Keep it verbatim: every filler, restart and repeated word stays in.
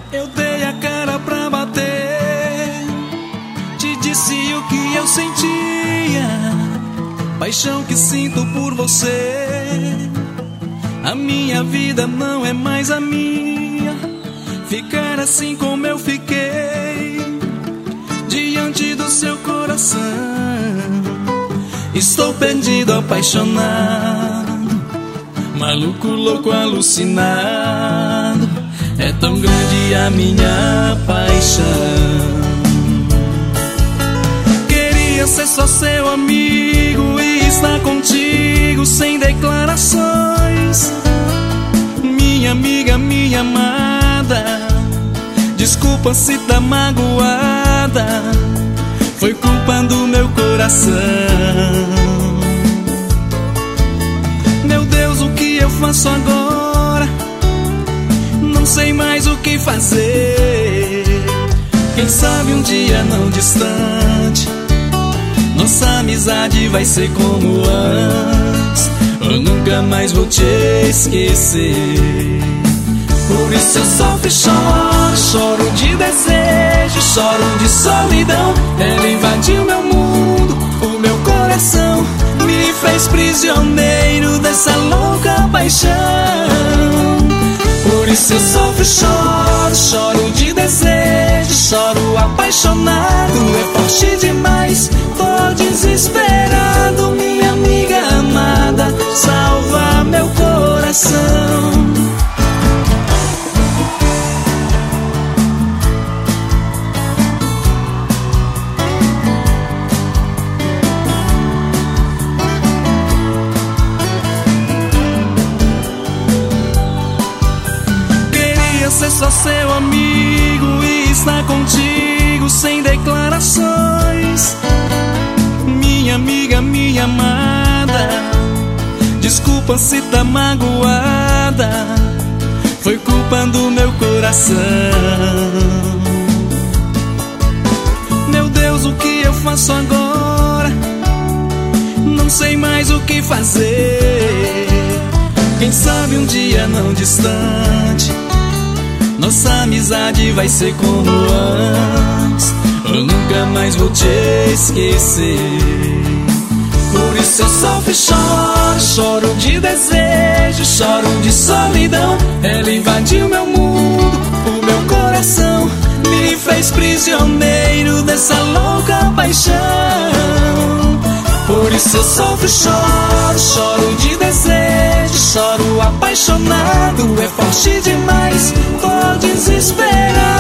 Eu dei a cara pra bater, te disse o que eu sentia, paixão que sinto por você. A minha vida não é mais a minha, ficar assim como eu fiquei, diante do seu coração. Estou perdido, apaixonado, maluco, louco, alucinado. É tão grande a minha paixão. Queria ser só seu amigo e estar contigo sem declarações. Minha amiga, minha amada, desculpa se tá magoada, foi culpa do meu coração. Meu Deus, o que eu faço agora? Não sei mais o que fazer. Quem sabe um dia não distante, nossa amizade vai ser como antes. Eu nunca mais vou te esquecer. Por isso eu sofro e choro, choro de desejo, choro de solidão. Ela invadiu meu mundo, o meu coração, me fez prisioneiro dessa louca paixão. Por isso eu sofro e choro, choro de desejo, choro apaixonado. É forte demais, tô desesperado. Minha amiga amada, salva meu coração. Ser só seu amigo e estar contigo sem declarações. Minha amiga, minha amada, desculpa se tá magoada, foi culpa do meu coração. Meu Deus, o que eu faço agora? Não sei mais o que fazer. Quem sabe um dia não distante, nossa amizade vai ser como antes. Eu nunca mais vou te esquecer. Por isso eu sofro e choro, choro de desejo, choro de solidão. Ela invadiu meu mundo, o meu coração, me fez prisioneiro dessa louca paixão. Por isso eu sofro e choro, choro de desejo, choro apaixonado. É forte demais, tô desesperado.